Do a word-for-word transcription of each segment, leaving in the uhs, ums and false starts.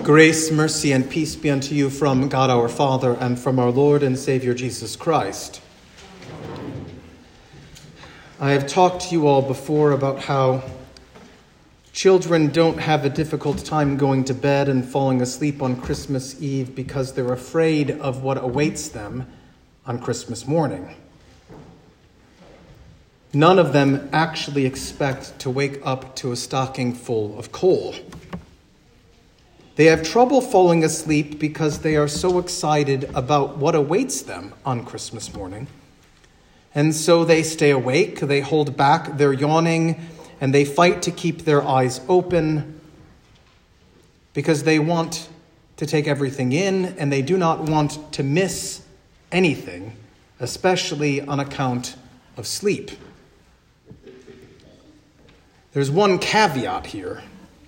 Grace, mercy, and peace be unto you from God our Father and from our Lord and Savior Jesus Christ. I have talked to you all before about how children don't have a difficult time going to bed and falling asleep on Christmas Eve because they're afraid of what awaits them on Christmas morning. None of them actually expect to wake up to a stocking full of coal. They have trouble falling asleep because they are so excited about what awaits them on Christmas morning. And so they stay awake, they hold back their yawning, and they fight to keep their eyes open because they want to take everything in and they do not want to miss anything, especially on account of sleep. There's one caveat here.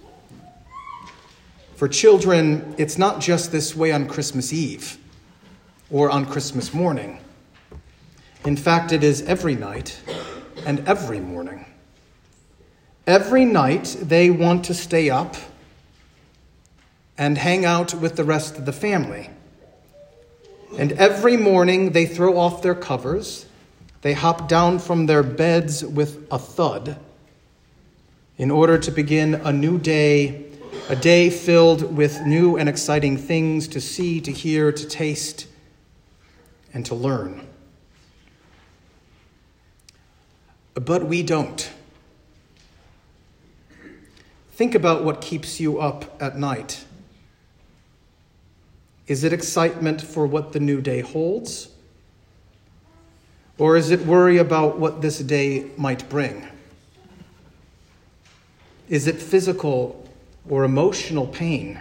For children, it's not just this way on Christmas Eve or on Christmas morning. In fact, it is every night and every morning. Every night they want to stay up and hang out with the rest of the family. And every morning they throw off their covers, they hop down from their beds with a thud in order to begin a new day, a day filled with new and exciting things to see, to hear, to taste, and to learn. But we don't. Think about what keeps you up at night. Is it excitement for what the new day holds? Or is it worry about what this day might bring? Is it physical or emotional pain?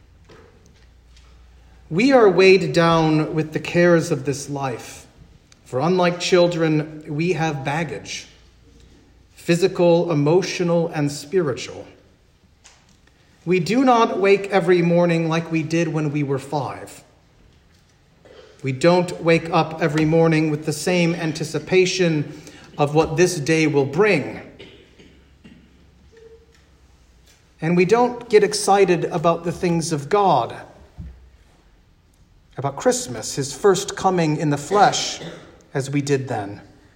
We are weighed down with the cares of this life. For unlike children, we have baggage, physical, emotional, and spiritual. We do not wake every morning like we did when we were five. We don't wake up every morning with the same anticipation of what this day will bring. And we don't get excited about the things of God, about Christmas, his first coming in the flesh, as we did then.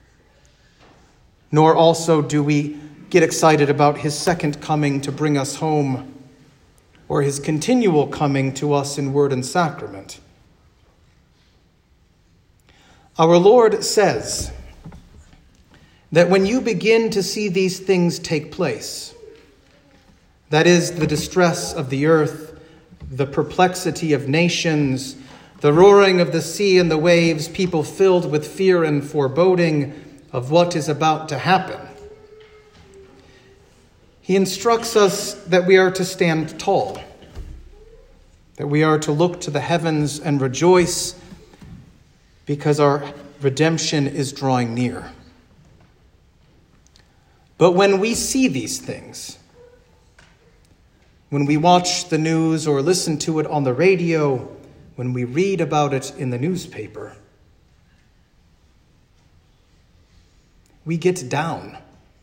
Nor also do we get excited about his second coming to bring us home, or his continual coming to us in word and sacrament. Our Lord says that when you begin to see these things take place, that is, the distress of the earth, the perplexity of nations, the roaring of the sea and the waves, people filled with fear and foreboding of what is about to happen. He instructs us that we are to stand tall, that we are to look to the heavens and rejoice because our redemption is drawing near. But when we see these things, when we watch the news or listen to it on the radio, when we read about it in the newspaper, we get down.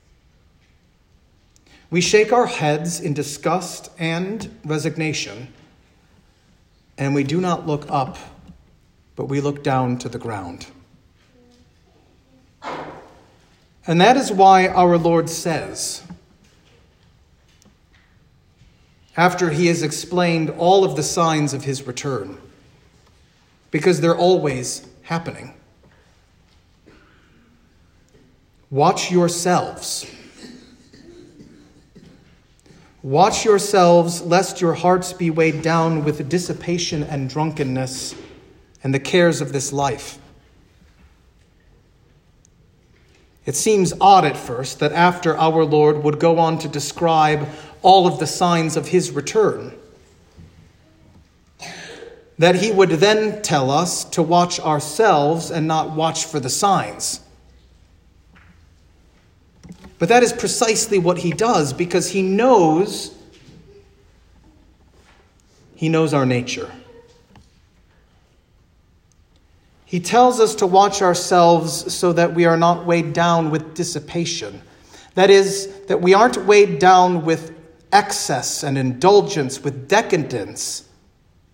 We shake our heads in disgust and resignation, and we do not look up, but we look down to the ground. And that is why our Lord says, after he has explained all of the signs of his return, because they're always happening, watch yourselves. Watch yourselves, lest your hearts be weighed down with dissipation and drunkenness and the cares of this life. It seems odd at first that after our Lord would go on to describe all of the signs of his return, that he would then tell us to watch ourselves and not watch for the signs. But that is precisely what he does, because he knows, he knows our nature. He tells us to watch ourselves so that we are not weighed down with dissipation. That is, that we aren't weighed down with excess and indulgence, with decadence,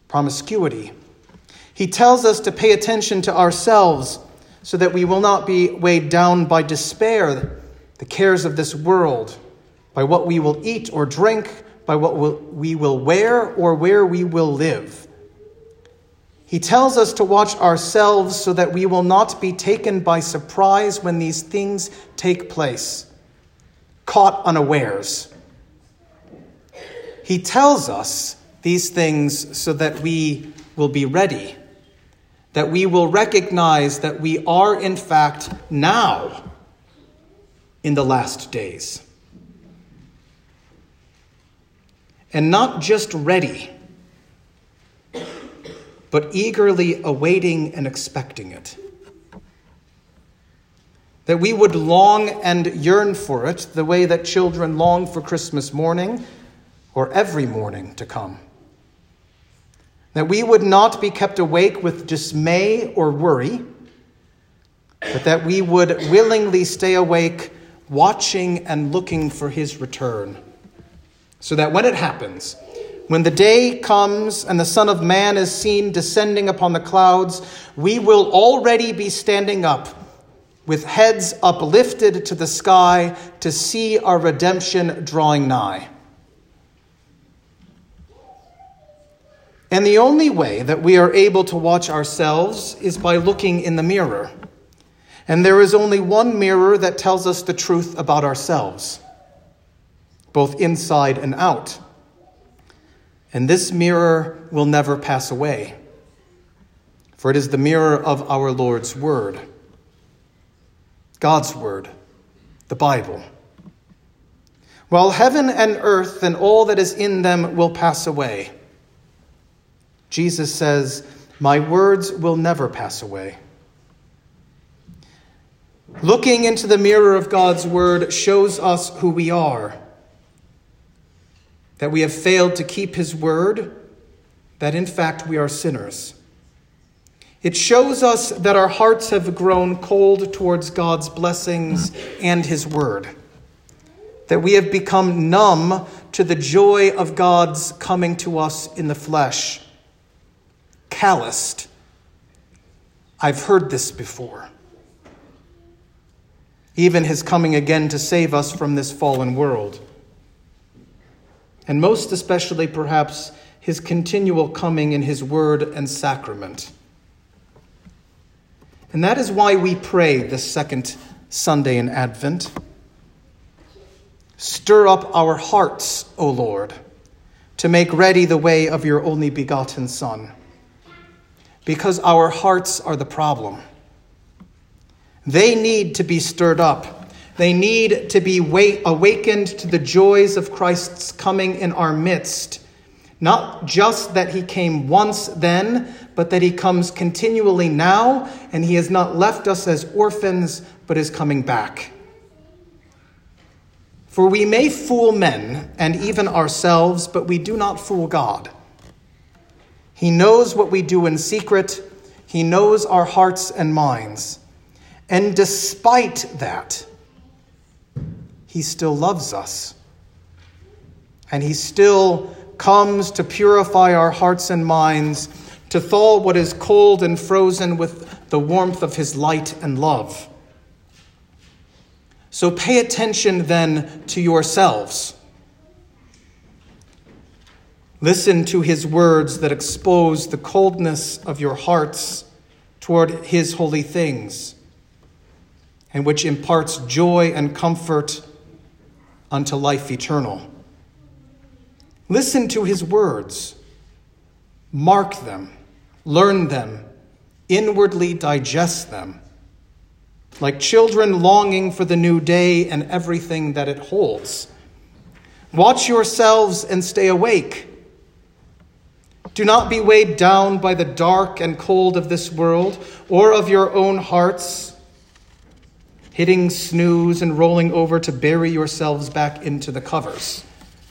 promiscuity. He tells us to pay attention to ourselves so that we will not be weighed down by despair, the cares of this world, by what we will eat or drink, by what we will wear or where we will live. He tells us to watch ourselves so that we will not be taken by surprise when these things take place, caught unawares. He tells us these things so that we will be ready, that we will recognize that we are, in fact, now in the last days. And not just ready, but eagerly awaiting and expecting it. That we would long and yearn for it the way that children long for Christmas morning or every morning to come. That we would not be kept awake with dismay or worry, but that we would willingly stay awake, watching and looking for his return. So that when it happens, when the day comes and the Son of Man is seen descending upon the clouds, we will already be standing up with heads uplifted to the sky to see our redemption drawing nigh. And the only way that we are able to watch ourselves is by looking in the mirror. And there is only one mirror that tells us the truth about ourselves, both inside and out. And this mirror will never pass away, for it is the mirror of our Lord's word, God's word, the Bible. While heaven and earth and all that is in them will pass away, Jesus says, my words will never pass away. Looking into the mirror of God's word shows us who we are, that we have failed to keep his word, that in fact we are sinners. It shows us that our hearts have grown cold towards God's blessings and his word, that we have become numb to the joy of God's coming to us in the flesh, calloused. I've heard this before. Even his coming again to save us from this fallen world. And most especially, perhaps, his continual coming in his word and sacrament. And that is why we pray this second Sunday in Advent. Stir up our hearts, O Lord, to make ready the way of your only begotten Son. Because our hearts are the problem. They need to be stirred up. They need to be awakened to the joys of Christ's coming in our midst. Not just that he came once then, but that he comes continually now, and he has not left us as orphans, but is coming back. For we may fool men and even ourselves, but we do not fool God. He knows what we do in secret. He knows our hearts and minds. And despite that, he still loves us. And he still comes to purify our hearts and minds, to thaw what is cold and frozen with the warmth of his light and love. So pay attention then to yourselves. Listen to his words that expose the coldness of your hearts toward his holy things, and which imparts joy and comfort unto life eternal. Listen to his words. Mark them. Learn them. Inwardly digest them. Like children longing for the new day and everything that it holds. Watch yourselves and stay awake. Do not be weighed down by the dark and cold of this world or of your own hearts, hitting snooze and rolling over to bury yourselves back into the covers.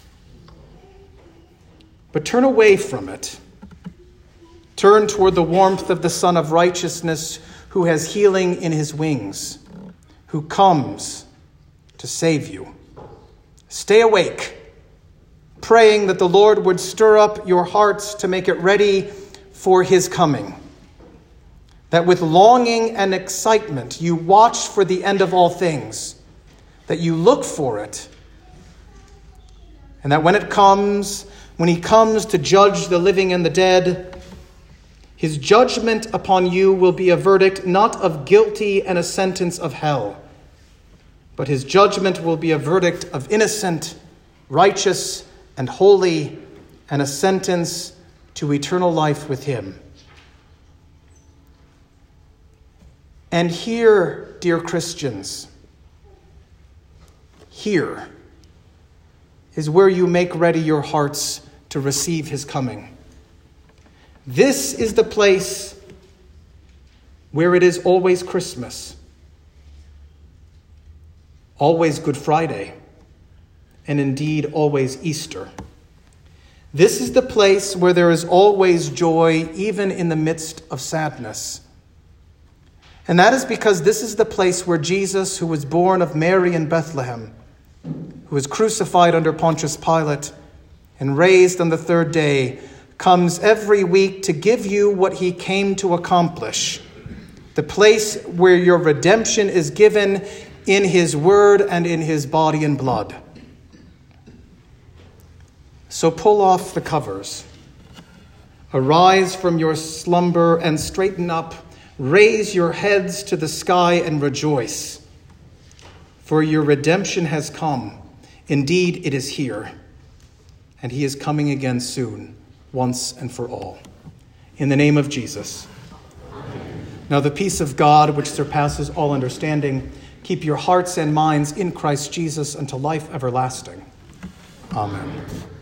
But turn away from it. Turn toward the warmth of the Son of Righteousness, who has healing in his wings, who comes to save you. Stay awake. praying that the Lord would stir up your hearts to make it ready for his coming. That with longing and excitement you watch for the end of all things, that you look for it, and that when it comes, when he comes to judge the living and the dead, his judgment upon you will be a verdict not of guilty and a sentence of hell, but his judgment will be a verdict of innocent, righteous, and holy, and a sentence to eternal life with him. And here, dear Christians, here is where you make ready your hearts to receive his coming. This is the place where it is always Christmas, always Good Friday, and indeed always Easter. This is the place where there is always joy, even in the midst of sadness. And that is because this is the place where Jesus, who was born of Mary in Bethlehem, who was crucified under Pontius Pilate and raised on the third day, comes every week to give you what he came to accomplish. The place where your redemption is given in his word and in his body and blood. So pull off the covers. Arise from your slumber and straighten up. Raise your heads to the sky and rejoice. For your redemption has come. Indeed, it is here. And he is coming again soon, once and for all. In the name of Jesus. Amen. Now the peace of God, which surpasses all understanding, keep your hearts and minds in Christ Jesus unto life everlasting. Amen.